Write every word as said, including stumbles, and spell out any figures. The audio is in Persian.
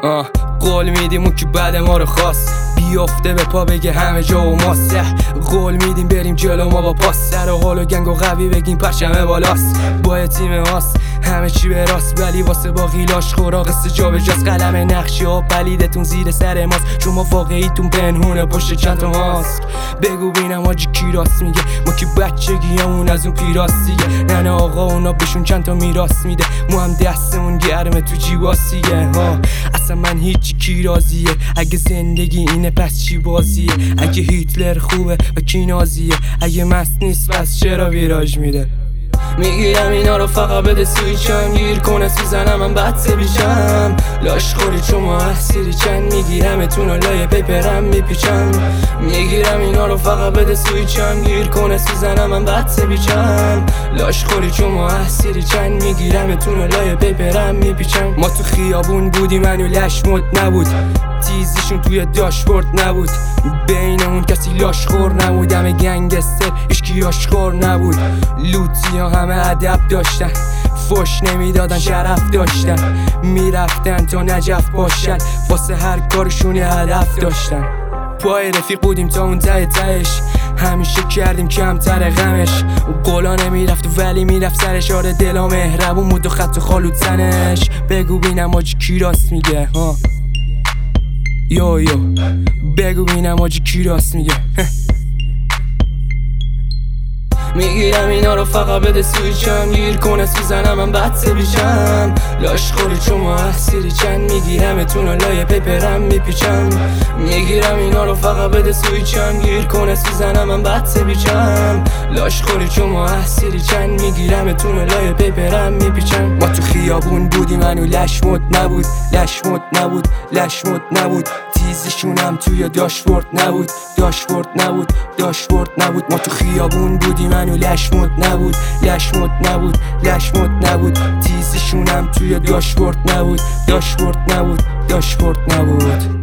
آه قول میدیم اون که بعد ما رو خواست بیافته به پا بگه همه جا و ماسته. قول میدیم بریم جلو ما با پاس، سر و حال و گنگ و قوی بگیم پرچمه بالاست. با تیم هاست همه چی به راست، ولی واسه باقیلاش خورا قصه جا به جاست. قلم نقشی ها پلیدتون زیر سر ماست، شما واقعیتون پنهونه پشت چند تا ماسک. بگو بینم آجی کی راست میگه، ما که بچگی همون از اون پیراست دیگه. نه آقا اونا بهشون چند تا میراث میده، ما هم دستمون گرمه تو جیباسیه. ها اصلا من هیچی کی راضیه، اگه زندگی اینه پس چی بازیه؟ اگه هیتلر خوبه و کی نازیه؟ اگه مست نیست پس چرا ویراژ میده؟ میگیرم اینا رو فقط بده سویچم، گیر کنه سوزنم من بد بیچم. لاش خوری چون ما احسیری چند، میگیرم اتون و لای پیپرم میپیچم. میگیرم اینا رو فقط بده سویچم، گیر کنه سوزنم من بد بیچم. لاش خوری چون ما احسیری چند، میگیرم اتون و لای پیپرم میپیچم. ما تو خیابون بودیم منو لشمت نبود، تیزیشون توی داشبورد نبود. بینمون کسی لاش خور نبود، همه گنگستر اشکی آشخور نبود. لوتی ها همه ادب داشتن، فش نمیدادن شرف داشتن. میرفتن تا نجف باشن، واسه هر کارشون هدف داشتن. پای رفیق بودیم تا اون ته تهش، همیشه کردیم کمتر غمش. قولا نمیرفت ولی میرفت سرش، آره دلا مهربون بود و خط و خالو تنش. بگو بینم آجی کی راست میگه، ها یو یو بگو بینم آجی کی راست میگه. میگیرم اینا رو فقط بده سویچم، گیر کنه سوزنم من بد بیچم. لاش خوری چون ما احسیری چند، میگیرم اتون و لای پیپرم میپیچم. میگیرم اینا رو فقط بده سویچم، گیر کنه سوزنم من بد بیچم. لاش خوری چون ما احسیری چند، میگیرم اتون و لای پیپرم میپیچم. ما تو خیابون بودیم منو لشمت نبود، لشمت نبود، لشمت نبود. تیزشونم توی داشبورد نبود، داشبورد نبود، داشبورد نبود. ما تو خیابون بودیم منو لشمت نبود، لشمت نبود، لشمت نبود. تیزشونم توی داشبورد نبود، داشبورد نبود، داشبورد نبود.